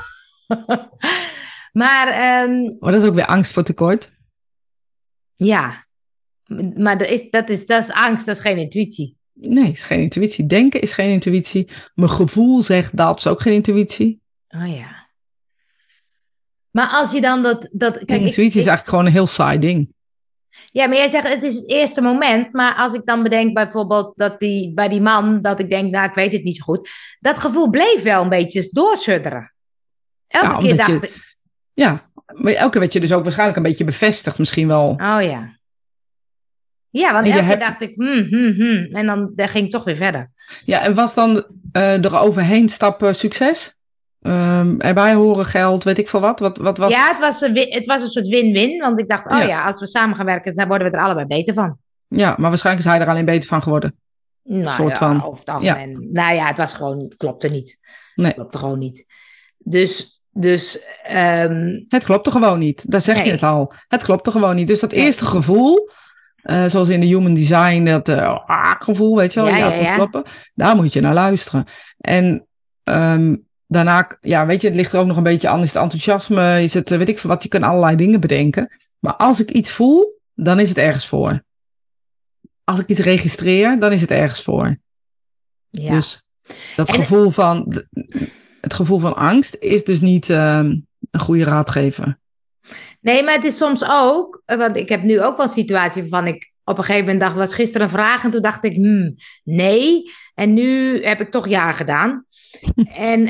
maar... Um, maar dat is ook weer angst voor tekort. Ja. Maar dat is, dat, is, dat is angst, dat is geen intuïtie. Nee, het is geen intuïtie. Denken is geen intuïtie. Mijn gevoel zegt dat is ook geen intuïtie. Oh ja. Maar als je dan dat... dat kijk, intuïtie ik, is eigenlijk gewoon een heel saai ding. Ja, maar jij zegt het is het eerste moment. Maar als ik dan bedenk bijvoorbeeld dat die, bij die man... dat ik denk, nou, ik weet het niet zo goed. Dat gevoel bleef wel een beetje doorsudderen. Elke ja, keer dacht je, ik... Ja, maar elke keer werd je dus ook waarschijnlijk een beetje bevestigd misschien wel. Oh ja. Ja, want elke hebt... keer dacht ik... Hmm, hmm, hmm, en dan, dan ging ik toch weer verder. Ja, en was dan uh, er overheen stappen succes? Um, erbij horen geld, weet ik veel wat? wat, wat was... Ja, het was, een, het was een soort win-win. Want ik dacht, oh ja. ja, als we samen gaan werken, dan worden we er allebei beter van. Ja, maar waarschijnlijk is hij er alleen beter van geworden. Nou soort ja, van. over het algemeen. Ja. Nou ja, het was gewoon, het klopte niet. Nee. Het klopte gewoon niet. Dus... dus um... Het klopte gewoon niet. Daar zeg nee. je het al. Het klopte gewoon niet. Dus dat nee. eerste gevoel... Uh, zoals in de human design, dat uh, ah, gevoel, weet je wel, ja, ja, ja, ja. kloppen. Daar moet je naar luisteren. En um, daarna, ja, weet je, het ligt er ook nog een beetje aan. Is het enthousiasme, is het, uh, weet ik veel wat, je kan allerlei dingen bedenken. Maar als ik iets voel, dan is het ergens voor. Als ik iets registreer, dan is het ergens voor. Ja. Dus dat en... gevoel van, het gevoel van angst is dus niet um, een goede raadgever. Nee, maar het is soms ook, want ik heb nu ook wel een situatie waarvan ik op een gegeven moment dacht, was gisteren een vraag en toen dacht ik, hmm, nee. En nu heb ik toch ja gedaan. En,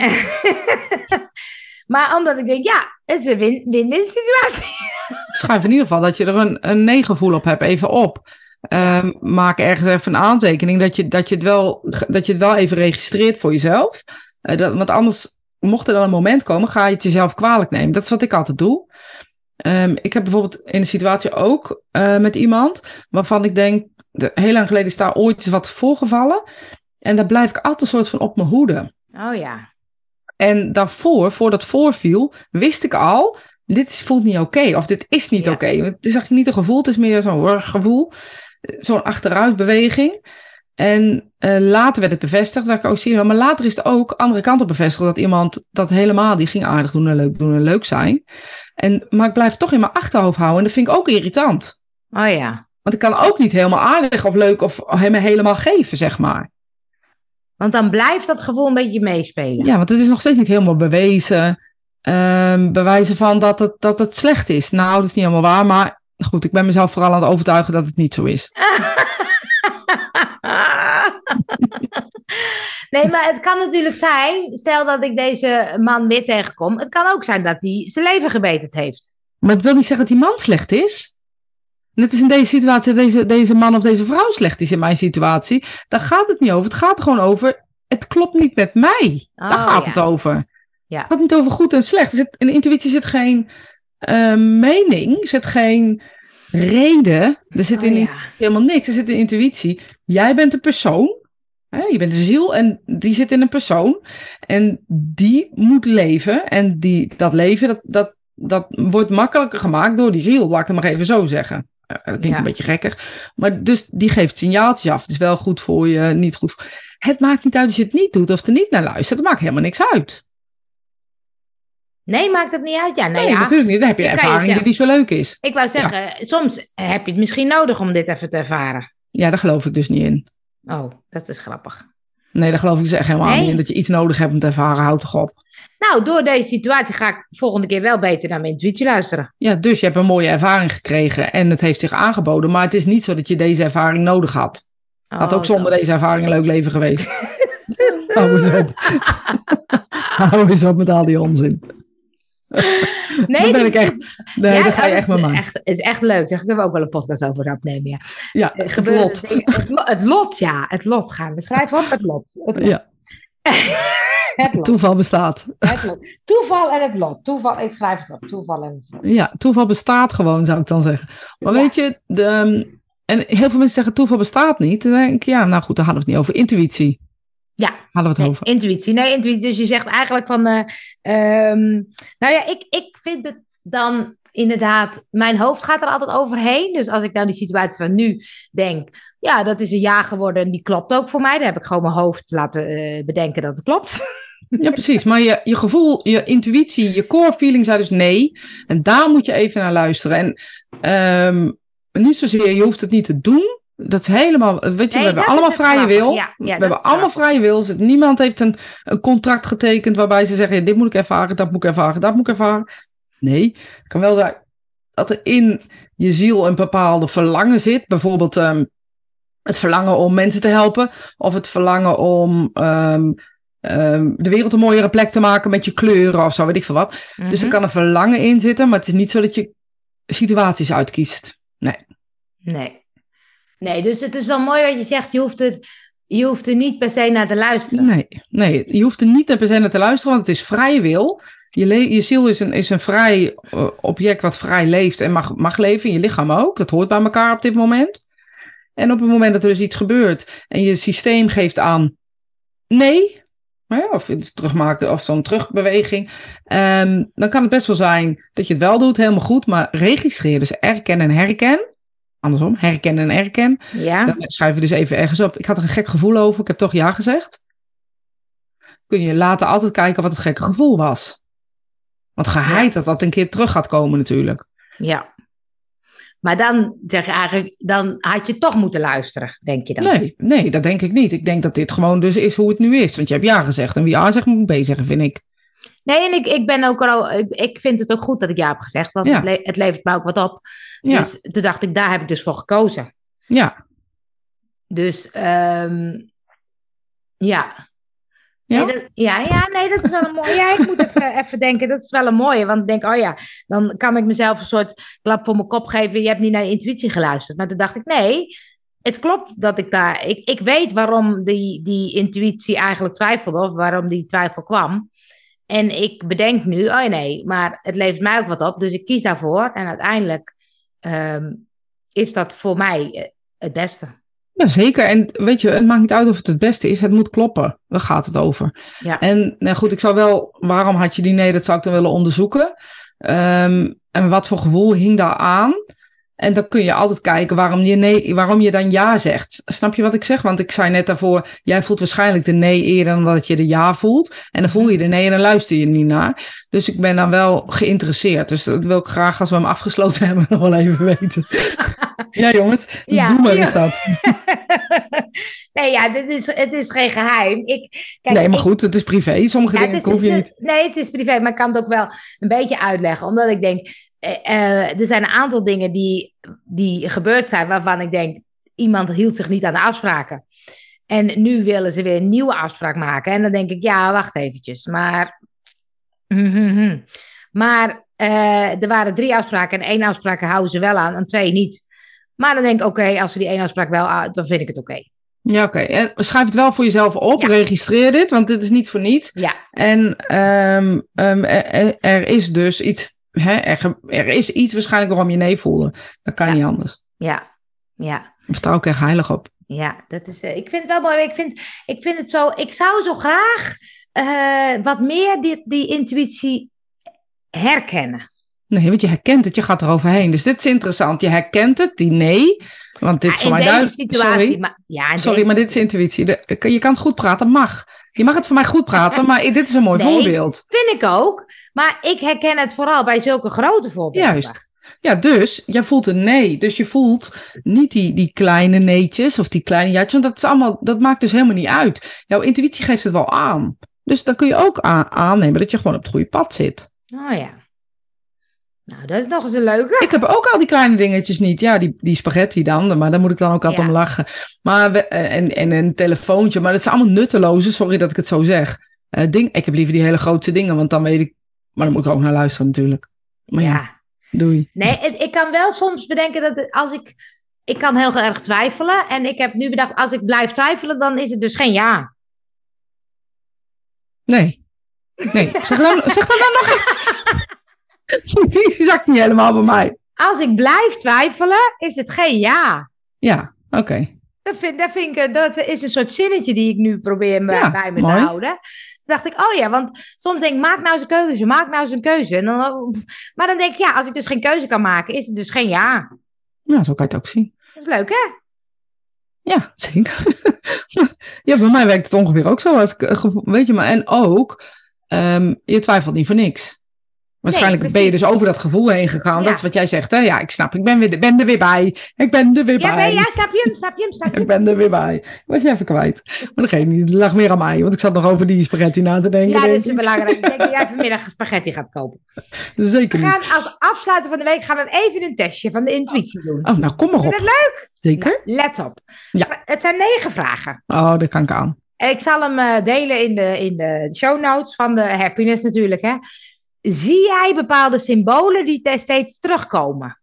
maar omdat ik denk, ja, het is een win- win-win situatie. Schrijf in ieder geval dat je er een, een nee-gevoel op hebt, even op. Um, maak ergens even een aantekening dat je, dat je, het, wel, dat je het wel even registreert voor jezelf. Uh, dat, want anders, mocht er dan een moment komen, ga je het jezelf kwalijk nemen. Dat is wat ik altijd doe. Um, ik heb bijvoorbeeld in een situatie ook uh, met iemand waarvan ik denk, de, heel lang geleden is daar ooit eens wat voorgevallen. En daar blijf ik altijd een soort van op mijn hoede. Oh ja. En daarvoor, voor dat voorviel, wist ik al, dit is, voelt niet oké. Okay, of dit is niet ja. oké. Okay. Het is eigenlijk niet een gevoel, het is meer zo'n gevoel. Zo'n achteruitbeweging. En uh, later werd het bevestigd, dat ik ook zie. Maar later is het ook andere kant op bevestigd. Dat iemand dat helemaal, die ging aardig doen en leuk doen en leuk zijn. En, maar ik blijf het toch in mijn achterhoofd houden. En dat vind ik ook irritant. Oh ja. Want ik kan ook niet helemaal aardig of leuk of hem helemaal geven, zeg maar. Want dan blijft dat gevoel een beetje meespelen. Ja, want het is nog steeds niet helemaal bewezen. Um, bewijzen van dat het, dat het slecht is. Nou, dat is niet helemaal waar. Maar goed, ik ben mezelf vooral aan het overtuigen dat het niet zo is. Nee, maar het kan natuurlijk zijn, stel dat ik deze man weer tegenkom. Het kan ook zijn dat hij zijn leven gebeterd heeft. Maar het wil niet zeggen dat die man slecht is. Net als in deze situatie, deze, deze man of deze vrouw slecht is in mijn situatie. Daar gaat het niet over. Het gaat er gewoon over, het klopt niet met mij. Oh, daar gaat ja. het over. Ja. Het gaat niet over goed en slecht. Er zit, in de intuïtie zit geen uh, mening, er zit geen reden. Er zit oh, in ja. helemaal niks. Er zit in intuïtie. Jij bent een persoon. Hè? Je bent een ziel en die zit in een persoon. En die moet leven. En die, dat leven, dat, dat, dat wordt makkelijker gemaakt door die ziel. Laat ik het maar even zo zeggen. Dat klinkt ja. een beetje gekkig. Maar dus die geeft signaaltjes af. Het is wel goed voor je, niet goed voor... Het maakt niet uit als je het niet doet of er niet naar luistert. Het maakt helemaal niks uit. Nee, maakt het niet uit? Ja, nou nee, ja. natuurlijk niet. Dan heb je ervaring je die niet zo leuk is. Ik wou zeggen, ja. soms heb je het misschien nodig om dit even te ervaren. Ja, daar geloof ik dus niet in. Oh, dat is grappig. Nee, daar geloof ik dus echt helemaal nee. niet in. Dat je iets nodig hebt om te ervaren, houd toch op. Nou, door deze situatie ga ik volgende keer wel beter naar mijn intuïtie luisteren. Ja, dus je hebt een mooie ervaring gekregen en het heeft zich aangeboden. Maar het is niet zo dat je deze ervaring nodig had. Oh, had ook zonder zo. deze ervaring een leuk leven geweest. Hou eens op. Hou eens op met al die onzin. Nee, dan ben dus, ik echt, nee, ja, dan ga je echt met mij. Het is echt leuk. Daar kunnen we ook wel een podcast over opnemen. Ja, ja het, het lot. Het, het lot, ja. Het lot gaan we schrijven op. Het lot. Het lot. Ja. Het lot. Toeval bestaat. Het lot. Toeval en het lot. Toeval, ik schrijf het op. Toeval en het lot. Ja, toeval bestaat gewoon, zou ik dan zeggen. Maar ja. weet je, de, en heel veel mensen zeggen toeval bestaat niet. Dan denk ik, ja, nou goed, daar hadden we het niet over. Intuïtie. Ja, hadden we het nee, over. Intuïtie. Nee, intuïtie. Dus je zegt eigenlijk van... Uh, um, nou ja, ik, ik vind het dan inderdaad... Mijn hoofd gaat er altijd overheen. Dus als ik nou die situatie van nu denk... Ja, dat is een ja geworden en die klopt ook voor mij. Dan heb ik gewoon mijn hoofd laten uh, bedenken dat het klopt. Ja, precies. Maar je, je gevoel, je intuïtie, je core feeling zei dus nee. En daar moet je even naar luisteren. En um, niet zozeer, je hoeft het niet te doen... Dat is helemaal, weet je, nee, we hebben allemaal vrije grappig. wil. Ja, ja, we hebben allemaal grappig. vrije wil. Niemand heeft een, een contract getekend waarbij ze zeggen, dit moet ik ervaren, dat moet ik ervaren, dat moet ik ervaren. Nee, het kan wel zijn dat er in je ziel een bepaalde verlangen zit. Bijvoorbeeld um, het verlangen om mensen te helpen. Of het verlangen om um, um, de wereld een mooiere plek te maken met je kleuren of zo, weet ik veel wat. Mm-hmm. Dus er kan een verlangen in zitten, maar het is niet zo dat je situaties uitkiest. Nee. Nee. Nee, dus het is wel mooi wat je zegt. Je hoeft, er, je hoeft er niet per se naar te luisteren. Nee, nee, je hoeft er niet per se naar te luisteren, want het is vrije wil. Je, le- je ziel is een, is een vrij uh, object wat vrij leeft en mag, mag leven. Je lichaam ook. Dat hoort bij elkaar op dit moment. En op het moment dat er dus iets gebeurt en je systeem geeft aan nee, hè, of iets terugmaken of zo'n terugbeweging, um, dan kan het best wel zijn dat je het wel doet, helemaal goed, maar registreer, dus erken en herken. Andersom, herken en erken. Ja. Dan schrijf je dus even ergens op. Ik had er een gek gevoel over. Ik heb toch ja gezegd. Kun je later altijd kijken wat het gekke gevoel was. Want geheid ja. dat dat een keer terug gaat komen natuurlijk. Ja. Maar dan zeg je eigenlijk, dan had je toch moeten luisteren, denk je dan? Nee, nee, dat denk ik niet. Ik denk dat dit gewoon dus is hoe het nu is. Want je hebt ja gezegd. En wie ja zegt moet B zeggen, vind ik. Nee, en ik, ik ben ook al, ik, ik vind het ook goed dat ik ja heb gezegd. Want ja. het, le- het levert me ook wat op. Ja. Dus toen dacht ik, daar heb ik dus voor gekozen. Ja. Dus, um, ja. Ja? Nee, dat, ja, ja, nee, dat is wel een mooie. Ja, ik moet even, even denken, dat is wel een mooie. Want ik denk, oh ja, dan kan ik mezelf een soort klap voor mijn kop geven. Je hebt niet naar je intuïtie geluisterd. Maar toen dacht ik, nee, het klopt dat ik daar... Ik, ik weet waarom die, die intuïtie eigenlijk twijfelde, of waarom die twijfel kwam. En ik bedenk nu, oh nee, maar het levert mij ook wat op. Dus ik kies daarvoor. En uiteindelijk um, is dat voor mij het beste. Ja, zeker. En weet je, het maakt niet uit of het het beste is. Het moet kloppen. Daar gaat het over. Ja. En nou goed, ik zou wel... Waarom had je die nee? Dat zou ik dan willen onderzoeken. Um, en wat voor gevoel hing daar aan? En dan kun je altijd kijken waarom je, nee, waarom je dan ja zegt. Snap je wat ik zeg? Want ik zei net daarvoor... Jij voelt waarschijnlijk de nee eerder dan dat je de ja voelt. En dan voel je de nee en dan luister je niet naar. Dus ik ben dan wel geïnteresseerd. Dus dat wil ik graag, als we hem afgesloten hebben, nog wel even weten. Ja, jongens. Ja, doe maar eens dat. Nee, ja, dit is, het is geen geheim. Ik, kijk, nee, maar ik, goed, het is privé. Sommige ja, dingen het is, hoef je het is, niet... Nee, het is privé, maar ik kan het ook wel een beetje uitleggen. Omdat ik denk, uh, uh, er zijn een aantal dingen die, die gebeurd zijn... waarvan ik denk, iemand hield zich niet aan de afspraken. En nu willen ze weer een nieuwe afspraak maken. En dan denk ik, ja, wacht eventjes. Maar, mm-hmm. maar uh, er waren drie afspraken... en één afspraak houden ze wel aan en twee niet... Maar dan denk ik, oké, okay, als we die één afspraak wel aan, dan vind ik het oké. Okay. Ja, oké. Okay. Schrijf het wel voor jezelf op. Ja. Registreer dit, want dit is niet voor niets. Ja. En um, um, er, er is dus iets, hè, er, er is iets waarschijnlijk waarom je nee voelde. Dat kan ja. niet anders. Ja, ja. Daar vertrouw ik echt heilig op. Ja, dat is, uh, ik vind het wel mooi. Ik vind, ik vind het zo, ik zou zo graag uh, wat meer die, die intuïtie herkennen. Nee, want je herkent het, je gaat eroverheen. Dus dit is interessant. Je herkent het, die nee. Want dit ja, is voor mij duidelijk. Sorry, maar, ja, Sorry deze... maar dit is intuïtie. De, je kan het goed praten, mag. Je mag het voor mij goed praten, maar dit is een mooi nee, voorbeeld. Vind ik ook. Maar ik herken het vooral bij zulke grote voorbeelden. Juist. Ja, dus jij voelt een nee. Dus je voelt niet die, die kleine neetjes of die kleine jaartjes. Want dat, is allemaal, dat maakt dus helemaal niet uit. Jouw intuïtie geeft het wel aan. Dus dan kun je ook aan, aannemen dat je gewoon op het goede pad zit. Oh ja. Nou, dat is nog eens een leuke. Ik heb ook al die kleine dingetjes niet. Ja, die, die spaghetti dan. Maar daar moet ik dan ook altijd ja. om lachen. Maar we, en, en een telefoontje. Maar dat zijn allemaal nutteloze. Sorry dat ik het zo zeg. Uh, ding, ik heb liever die hele grootste dingen. Want dan weet ik... Maar dan moet ik ook naar luisteren natuurlijk. Maar ja, ja doei. Nee, het, ik kan wel soms bedenken dat het, als ik... Ik kan heel erg twijfelen. En ik heb nu bedacht, als ik blijf twijfelen, dan is het dus geen ja. Nee. Nee. Zeg dan, zeg dan, dan nog eens. Die zakt niet helemaal bij mij. Als ik blijf twijfelen, is het geen ja. Ja, oké. Okay. Dat, vind, dat, vind ik, dat is een soort zinnetje die ik nu probeer me, ja, bij me mooi. te houden. Toen dacht ik, oh ja, want soms denk ik, maak nou eens een keuze, maak nou eens een keuze. En dan, maar dan denk ik, ja, als ik dus geen keuze kan maken, is het dus geen ja. Ja, zo kan je het ook zien. Dat is leuk, hè? Ja, zeker. Ja, bij mij werkt het ongeveer ook zo. Als ik, weet je maar, en ook, um, je twijfelt niet voor niks. Waarschijnlijk nee, ben je dus over dat gevoel heen gegaan. Ja. Dat is wat jij zegt, hè? Ja, ik snap. Ik ben, weer, ben er weer bij. Ik ben er weer ja, bij. Ben, ja, snap je hem, snap je hem, snap je hem. Ik ben er weer bij. Ik was je even kwijt. Maar dat geeft niet. Het lag meer aan mij. Want ik zat nog over die spaghetti na te denken. Ja, dat is belangrijk. Ik denk dat jij vanmiddag spaghetti gaat kopen. Zeker we gaan als afsluiter van de week gaan we even een testje van de intuïtie doen. Oh, nou kom maar op. Vind je dat leuk? Zeker. Nou, let op. Ja. Het zijn negen vragen. Oh, dat kan ik aan. Ik zal hem uh, delen in de, in de show notes van de happiness natuurlijk, hè. Zie jij bepaalde symbolen die steeds terugkomen?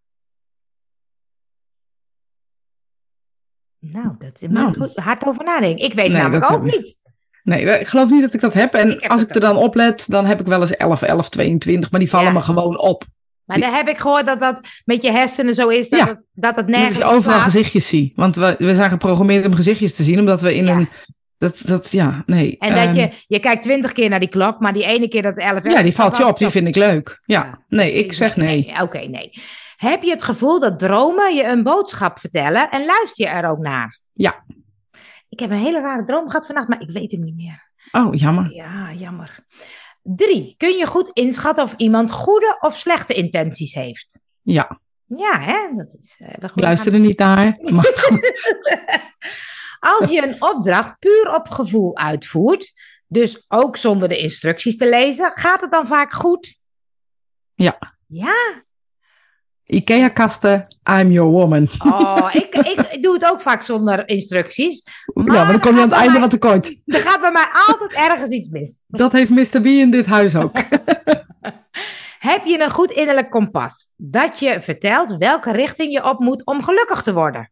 Nou, dat is nou, goed, hard over nadenken. Ik weet nee, namelijk ook niet. Nee, ik geloof niet dat ik dat heb. En ik heb als ik er dan op let, dan heb ik wel eens elf, elf, tweeëntwintig. Maar die vallen ja. me gewoon op. Maar dan heb ik gehoord dat dat met je hersenen zo is. Dat, ja. het, dat het nergens dat je overal gezichtjes zie. Want we, we zijn geprogrammeerd om gezichtjes te zien. Omdat we in ja. een... Dat, dat, ja, nee. En dat um, je, je kijkt twintig keer naar die klok, maar die ene keer dat het elf... Ja, die valt je op, die vind ik leuk. Ja, ja. nee, ik zeg nee. nee. Oké, okay, nee. Heb je het gevoel dat dromen je een boodschap vertellen en luister je er ook naar? Ja. Ik heb een hele rare droom gehad vannacht, maar ik weet hem niet meer. Oh, jammer. Ja, jammer. Drie, kun je goed inschatten of iemand goede of slechte intenties heeft? Ja. Ja, hè? Dat is, uh, ik luister er niet naar, maar goed. Als je een opdracht puur op gevoel uitvoert, dus ook zonder de instructies te lezen, gaat het dan vaak goed? Ja. Ja? Ikea-kasten, I'm your woman. Oh, ik, ik doe het ook vaak zonder instructies. Maar ja, maar dan kom je aan het einde mij, wat tekort. Er gaat bij mij altijd ergens iets mis. Dat heeft mister B in dit huis ook. Heb je een goed innerlijk kompas dat je vertelt welke richting je op moet om gelukkig te worden?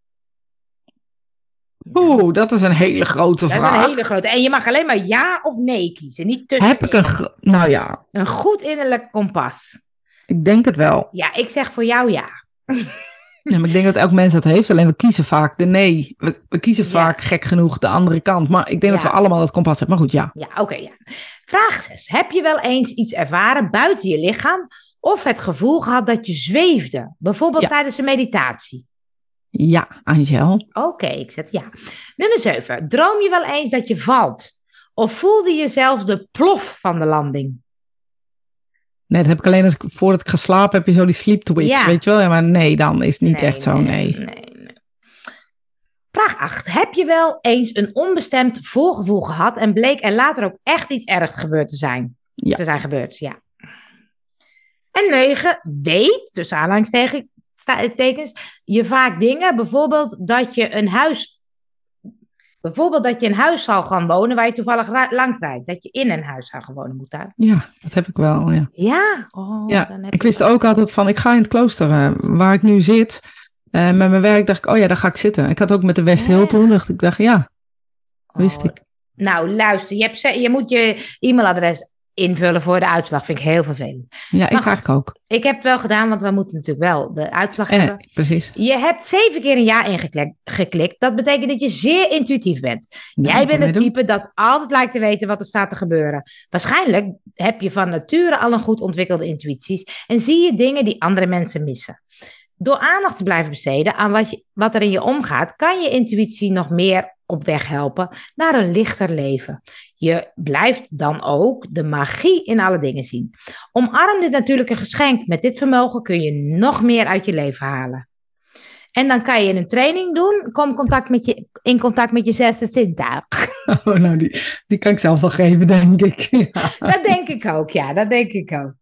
Oeh, dat is een hele grote dat vraag. Dat is een hele grote. En je mag alleen maar ja of nee kiezen, niet tussen. Heb ik een, gro- nou ja. Een goed innerlijk kompas. Ik denk het wel. Ja, ik zeg voor jou ja. Ja, maar ik denk dat elk mens dat heeft. Alleen we kiezen vaak de nee. We, we kiezen ja. vaak gek genoeg de andere kant. Maar ik denk ja. dat we allemaal dat kompas hebben. Maar goed, ja. Ja, oké. Okay, ja. Vraag zes. Heb je wel eens iets ervaren buiten je lichaam? Of het gevoel gehad dat je zweefde? Bijvoorbeeld ja. tijdens een meditatie? Ja, Angel. Oké, okay, ik zet ja. Nummer zeven. Droom je wel eens dat je valt? Of voelde je zelfs de plof van de landing? Nee, dat heb ik alleen als ik, voordat ik ga slapen, heb je zo die sleep twitch, ja. weet je wel? Ja, maar nee, dan is het niet nee, echt zo, nee. nee, nee. Vraag acht. Heb je wel eens een onbestemd voorgevoel gehad en bleek er later ook echt iets ergs gebeurd te zijn? Ja. Te zijn gebeurd, ja. En negen. Weet, tussen aanhalingstekens, je vaak dingen, bijvoorbeeld dat je een huis... Bijvoorbeeld dat je een huis zal gaan wonen waar je toevallig ra- langs rijdt. Dat je in een huis zou gaan wonen moet daar. Ja, dat heb ik wel, ja. Ja? Oh, ja. Dan heb ik wist wel. ook altijd van, ik ga in het klooster uh, waar ik nu zit. Uh, met mijn werk dacht ik, oh ja, daar ga ik zitten. Ik had ook met de West Hill toen, dacht ik, dacht, ja, wist oh. ik. Nou, luister, je, hebt, je moet je e-mailadres invullen voor de uitslag. Vind ik heel vervelend. Ja, ik eigenlijk ook. Ik heb het wel gedaan, want we moeten natuurlijk wel de uitslag eh, hebben. Precies. Je hebt zeven keer een ja ingeklikt. Geklikt. Dat betekent dat je zeer intuïtief bent. Ja, Jij bent het doen. type dat altijd lijkt te weten wat er staat te gebeuren. Waarschijnlijk heb je van nature al een goed ontwikkelde intuïties en zie je dingen die andere mensen missen. Door aandacht te blijven besteden aan wat, je, wat er in je omgaat, kan je intuïtie nog meer op weg helpen naar een lichter leven. Je blijft dan ook de magie in alle dingen zien. Omarm dit natuurlijke geschenk. Met dit vermogen kun je nog meer uit je leven halen. En dan kan je een training doen. Kom contact met je, in contact met je zesde zintuig. Oh, nou, die, die kan ik zelf wel geven, denk ik. Ja. Dat denk ik ook, ja. Dat denk ik ook.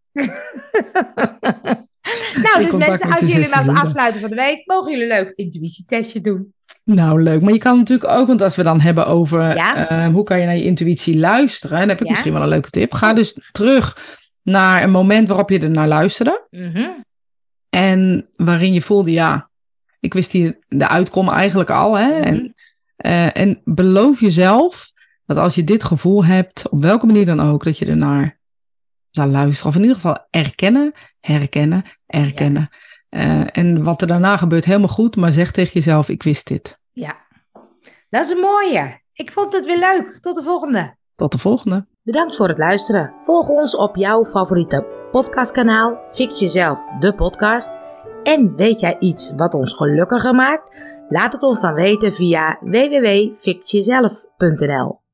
Nou, dus mensen, als jullie nou het afsluiten van de week, mogen jullie een leuk intuïtietestje doen. Nou, leuk. Maar je kan natuurlijk ook, want als we dan hebben over ja? uh, hoe kan je naar je intuïtie luisteren, dan heb ik ja? misschien wel een leuke tip. Ga dus terug naar een moment waarop je er naar luisterde. Mm-hmm. En waarin je voelde, ja, ik wist hier de uitkom eigenlijk al. Hè? Mm-hmm. En, uh, en beloof jezelf dat als je dit gevoel hebt, op welke manier dan ook, dat je ernaar zou luisteren. Of in ieder geval erkennen, herkennen, erkennen. Ja. Uh, en wat er daarna gebeurt, helemaal goed. Maar zeg tegen jezelf, ik wist dit. Ja, dat is een mooie. Ik vond het weer leuk. Tot de volgende. Tot de volgende. Bedankt voor het luisteren. Volg ons op jouw favoriete podcastkanaal. Fix Jezelf, de podcast. En weet jij iets wat ons gelukkiger maakt? Laat het ons dan weten via w w w punt fix jezelf punt n l.